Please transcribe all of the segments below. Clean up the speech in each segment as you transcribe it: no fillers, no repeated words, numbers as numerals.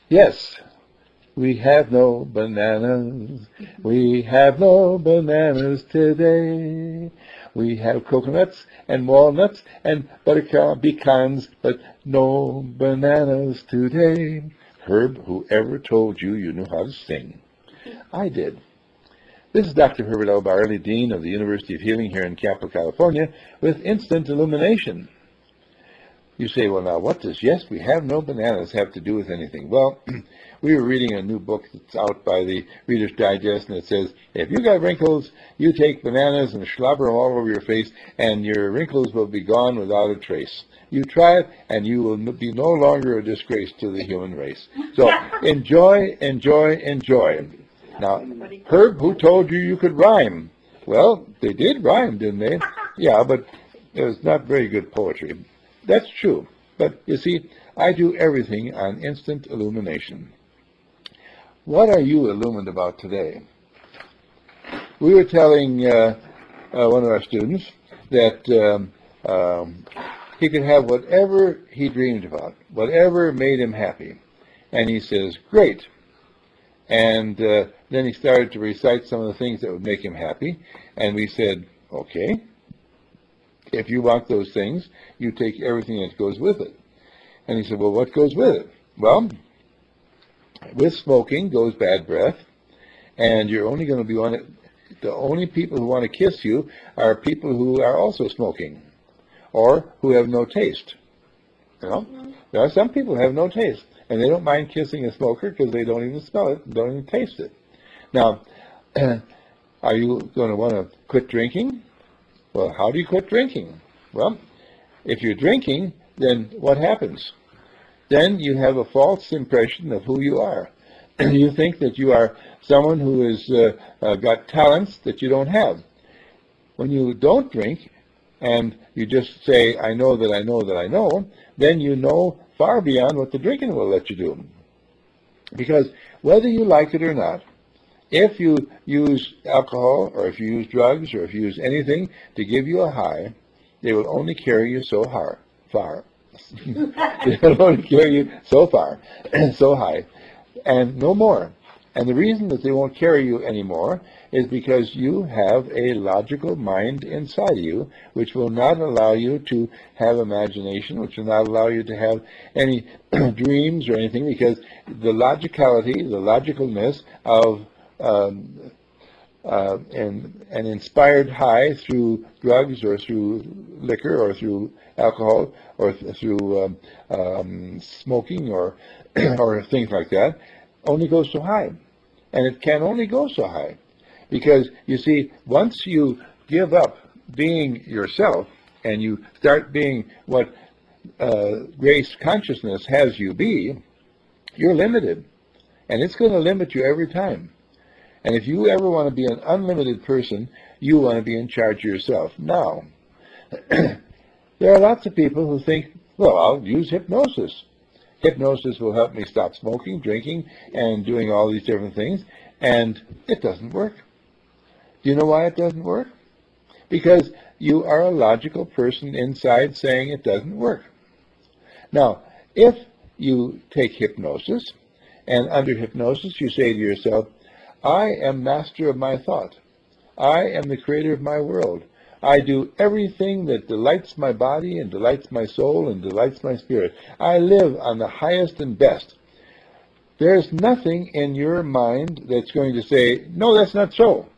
Yes, we have no bananas. We have no bananas today. We have coconuts and walnuts and buttercup pecans, but no bananas today. Herb, whoever told you you knew how to sing? I did. This is Dr. Herbert L. Barley, Dean of the University of Healing here in Capitol, California, with Instant Illumination. You say, well, now, what does yes, we have no bananas have to do with anything? Well, we were reading a new book that's out by the Reader's Digest, and it says, if you got wrinkles, you take bananas and slobber them all over your face, and your wrinkles will be gone without a trace. You try it, and you will be no longer a disgrace to the human race. So enjoy, enjoy, enjoy. Now, Herb, who told you could rhyme? Well, they did rhyme, didn't they? Yeah, but it was not very good poetry. That's true. But, you see, I do everything on instant illumination. What are you illumined about today? We were telling one of our students that he could have whatever he dreamed about, whatever made him happy. And he says, great. And then he started to recite some of the things that would make him happy. And we said, okay. If you want those things, you take everything that goes with it. And he said, well, what goes with it? Well, with smoking goes bad breath, and you're only going to be the only people who want to kiss you are people who are also smoking or who have no taste. You know? There are some people who have no taste, and they don't mind kissing a smoker because they don't even smell it, don't even taste it. Now, are you going to want to quit drinking? Well, how do you quit drinking? Well, if you're drinking, then what happens? Then you have a false impression of who you are. You think that you are someone who has got talents that you don't have. When you don't drink and you just say, I know that I know that I know, then you know far beyond what the drinking will let you do. Because whether you like it or not, if you use alcohol or if you use drugs or if you use anything to give you a high, they will only carry you so far. They will only carry you so far, so high, and no more. And the reason that they won't carry you anymore is because you have a logical mind inside of you which will not allow you to have imagination, which will not allow you to have any dreams or anything, because the logicality, the logicalness of an inspired high through drugs or through liquor or through alcohol or through smoking or or things like that only goes so high. And it can only go so high because, you see, once you give up being yourself and you start being what grace consciousness has you be, you're limited. And it's going to limit you every time. And if you ever want to be an unlimited person, you want to be in charge of yourself. Now, there are lots of people who think, well, I'll use hypnosis. Hypnosis will help me stop smoking, drinking, and doing all these different things. And it doesn't work. Do you know why it doesn't work? Because you are a logical person inside saying it doesn't work. Now, if you take hypnosis, and under hypnosis you say to yourself, I am master of my thought. I am the creator of my world. I do everything that delights my body and delights my soul and delights my spirit. I live on the highest and best. There's nothing in your mind that's going to say, no, that's not so.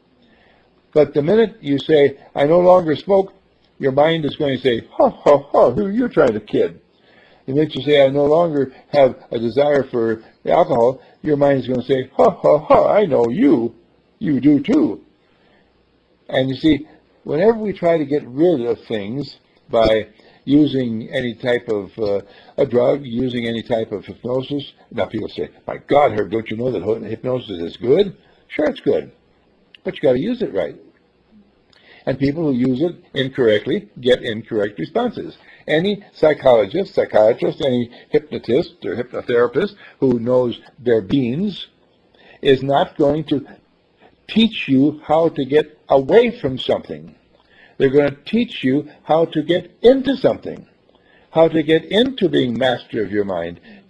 But the minute you say, I no longer smoke, your mind is going to say, ha, ha, ha, who are you trying to kid? The minute you say, I no longer have a desire for alcohol, your mind is going to say, ha, ha, ha, I know you. You do too. And you see, whenever we try to get rid of things by using any type of a drug, using any type of hypnosis, now people say, my God, Herb, don't you know that hypnosis is good? Sure, it's good. But you got to use it right. And people who use it incorrectly get incorrect responses. Any psychologist, psychiatrist, any hypnotist or hypnotherapist who knows their beans is not going to teach you how to get away from something. They're going to teach you how to get into something, how to get into being master of your mind,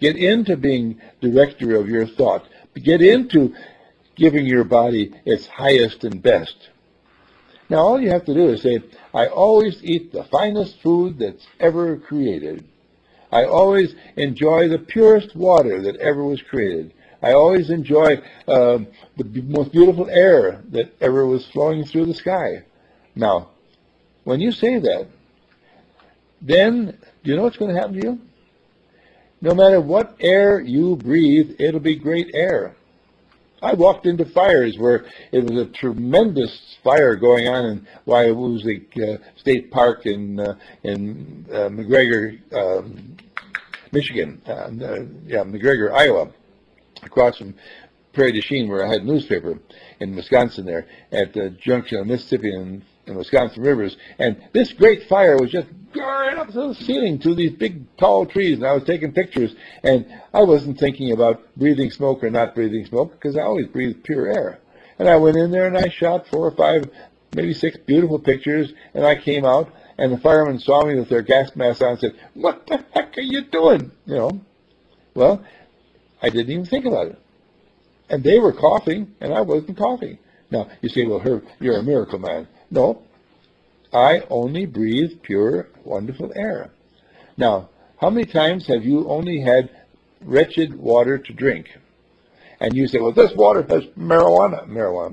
Get into being director of your thought. Get into giving your body its highest and best. Now, all you have to do is say, I always eat the finest food that's ever created. I always enjoy the purest water that ever was created. I always enjoy the most beautiful air that ever was flowing through the sky. Now, when you say that, then do you know what's going to happen to you? No matter what air you breathe, it'll be great air. I walked into fires where it was a tremendous fire going on in Wayawuzik State Park in McGregor, Michigan, McGregor, Iowa, across from Prairie du Chien, where I had a newspaper in Wisconsin there, at the junction of Mississippi and Wisconsin rivers. And this great fire was just going up to the ceiling through these big, tall trees, and I was taking pictures, and I wasn't thinking about breathing smoke or not breathing smoke, because I always breathe pure air. And I went in there, and I shot 4 or 5, maybe 6 beautiful pictures, and I came out, and the firemen saw me with their gas masks on and said, "What the heck are you doing?" You know. Well, I didn't even think about it. And they were coughing, and I wasn't coughing. Now, you say, well, Herb, you're a miracle man. No, I only breathe pure, wonderful air. Now, how many times have you only had wretched water to drink? And you say, well, this water has marijuana.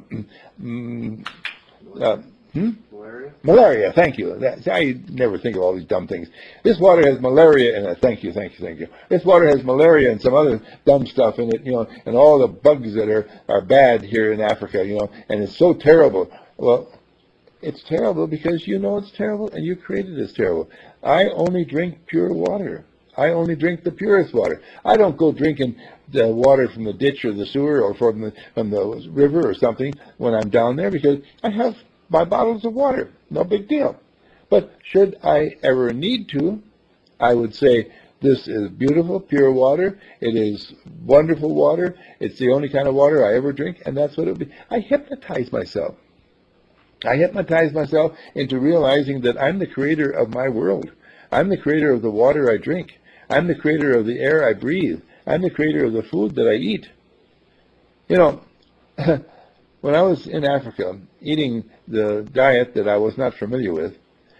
Malaria? Malaria, thank you. I never think of all these dumb things. This water has malaria in it. Thank you. This water has malaria and some other dumb stuff in it, you know, and all the bugs that are bad here in Africa, you know, and it's so terrible. Well, it's terrible because you know it's terrible and you created it as terrible. I only drink pure water. I only drink the purest water. I don't go drinking the water from the ditch or the sewer or from the river or something when I'm down there, because I have my bottles of water. No big deal. But should I ever need to, I would say, this is beautiful, pure water. It is wonderful water. It's the only kind of water I ever drink, and that's what it would be. I hypnotize myself. I hypnotize myself into realizing that I'm the creator of my world. I'm the creator of the water I drink. I'm the creator of the air I breathe. I'm the creator of the food that I eat. You know, when I was in Africa, eating the diet that I was not familiar with,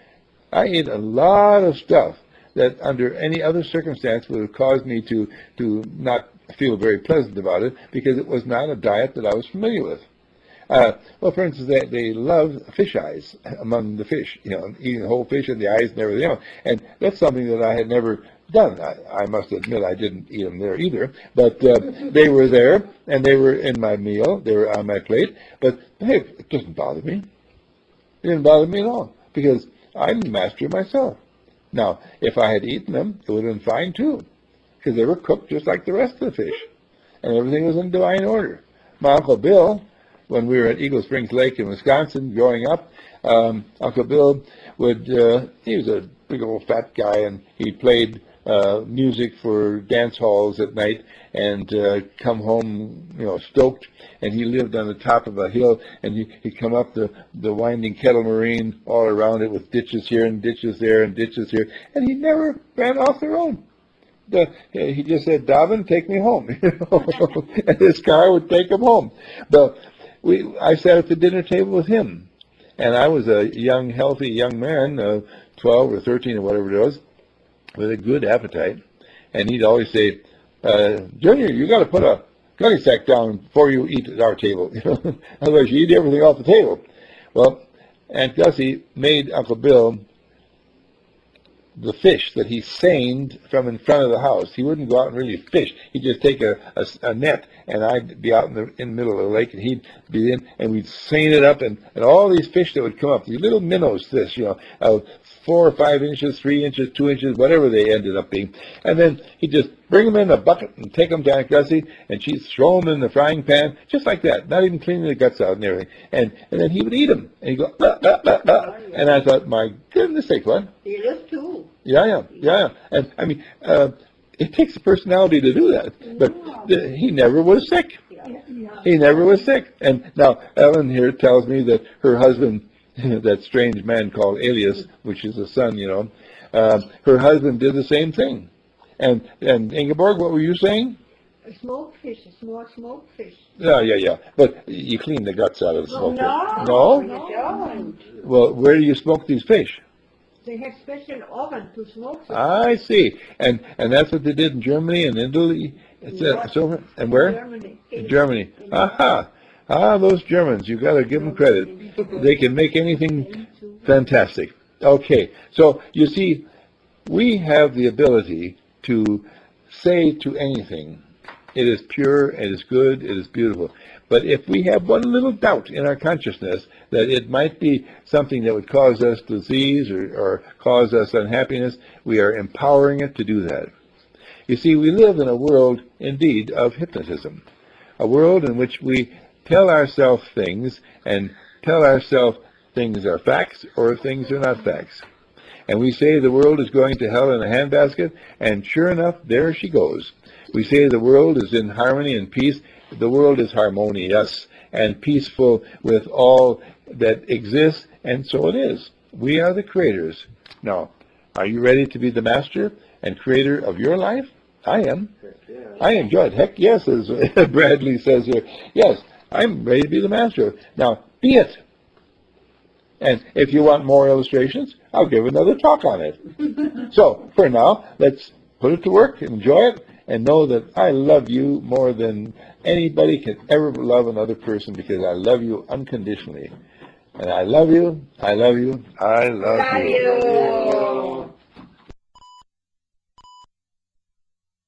I ate a lot of stuff that under any other circumstance would have caused me to not feel very pleasant about it, because it was not a diet that I was familiar with. Well, for instance, they love fish eyes among the fish, you know, eating the whole fish and the eyes and everything else. And that's something that I had never done. I must admit I didn't eat them there either, but they were there, and they were in my meal. They were on my plate, but hey, it doesn't bother me. It didn't bother me at all, because I'm the master of myself. Now, if I had eaten them, it would have been fine too, because they were cooked just like the rest of the fish, and everything was in divine order. My Uncle Bill, when we were at Eagle Springs Lake in Wisconsin growing up, Uncle Bill he was a big old fat guy, and he played music for dance halls at night, and come home, you know, stoked. And he lived on the top of a hill, and he'd come up the winding Kettle Moraine all around it with ditches here and ditches there and ditches here, and he never ran off the road. He just said, "Dobbin, take me home," you know? And his car would take him home. But I sat at the dinner table with him, and I was a young, healthy young man, 12 or 13 or whatever it was, with a good appetite. And he'd always say, "Junior, you got to put a gunny sack down before you eat at our table. You know? Otherwise you eat everything off the table." Well, Aunt Gussie made Uncle Bill the fish that he seined from in front of the house. He wouldn't go out and really fish. He'd just take a net, and I'd be out in the middle of the lake, and he'd be in, and we'd seine it up, and all these fish that would come up, these little minnows fish, you know, 4 or 5 inches, 3 inches, 2 inches, whatever they ended up being. And then he'd just bring them in a bucket and take them to Aunt Gussie, and she'd throw them in the frying pan, just like that, not even cleaning the guts out and everything. And then he would eat them, and he'd go, "Blah, blah, blah, blah." And I thought, my goodness sake, what? He lives too. Yeah. And I mean, it takes a personality to do that. But he never was sick. He never was sick. And now Ellen here tells me that her husband, that strange man called Elias, which is a son, you know, her husband did the same thing. And Ingeborg, what were you saying? A smoked fish, a small smoked fish. Yeah. But you clean the guts out of the smoker. No, No? you don't. Well, where do you smoke these fish? They have special oven to smoke them. I see. And that's what they did in Germany and Italy. And where? Germany. In Germany. Aha. Those Germans. You got to give them credit. They can make anything fantastic. Okay. So you see, we have the ability to say to anything, it is pure, it is good, it is beautiful. But if we have one little doubt in our consciousness that it might be something that would cause us disease or cause us unhappiness, we are empowering it to do that. You see, we live in a world, indeed, of hypnotism, a world in which we tell ourselves things and tell ourselves things are facts or things are not facts. And we say the world is going to hell in a handbasket, and sure enough, there she goes. We say the world is in harmony and peace. The world is harmonious and peaceful with all that exists, and so it is. We are the creators. Now, are you ready to be the master and creator of your life? I am. I enjoy it. Heck yes, as Bradley says here. Yes, I'm ready to be the master. Now, be it. And if you want more illustrations, I'll give another talk on it. So, for now, let's put it to work, enjoy it, and know that I love you more than anybody can ever love another person, because I love you unconditionally. And I love you, I love you, I love you.